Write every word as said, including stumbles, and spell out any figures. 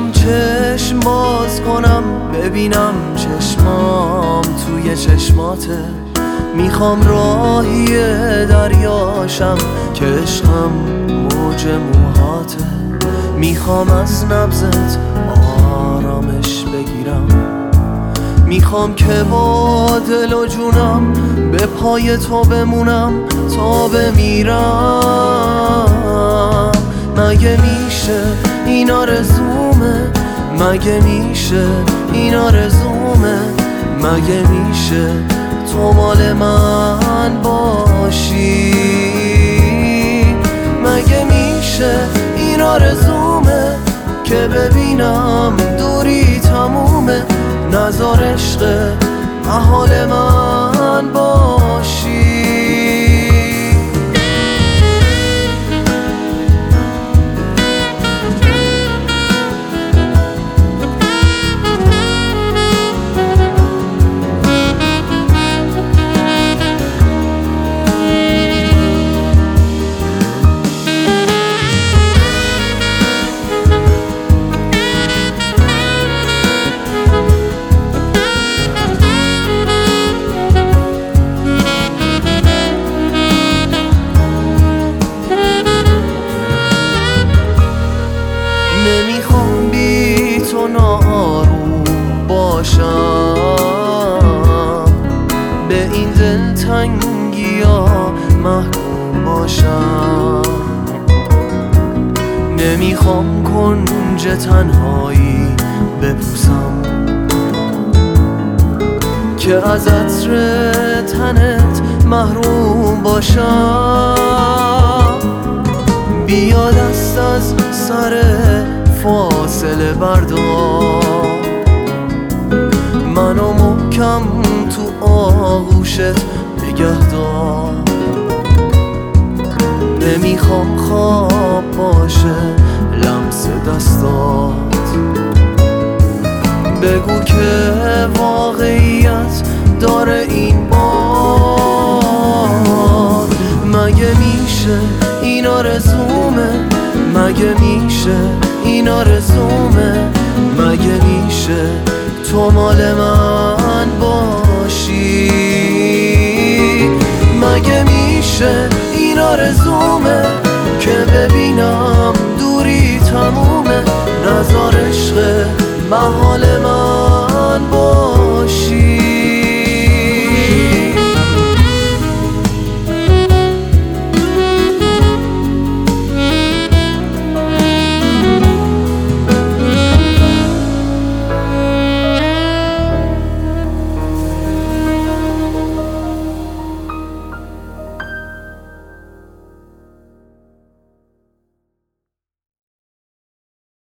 میخوام چشم باز کنم ببینم چشمام توی چشماته، میخوام راهی دریاشم که عشقم موج موهاته، میخوام از نبضت آرامش بگیرم، میخوام که با دل و جونم به پای تو بمونم تا بمیرم. مگه میشه این آرزومه، مگه میشه این آرزومه، مگه میشه تو مال من باشی، مگه میشه این آرزومه که ببینم دوری تمومه، نذار عشق محال من باشی. نمیخوام بی تو ناروم باشم، به این دلتنگی ها محکوم باشم، نمیخوام کنج تنهایی بپوسم که از عطر تنت محروم باشم. بیا دست از سر فاصله بردار، منو محکم تو آغوشت نگه دار، نمیخوام خواب باشه لمس دستات، بگو که واقعیت داره این بار. مگه میشه این آرزومه، مگه میشه این آرزومه، مگه میشه تو مال من باشی، مگه میشه این آرزومه که ببینم دوری تمومه، نذار عشق محال من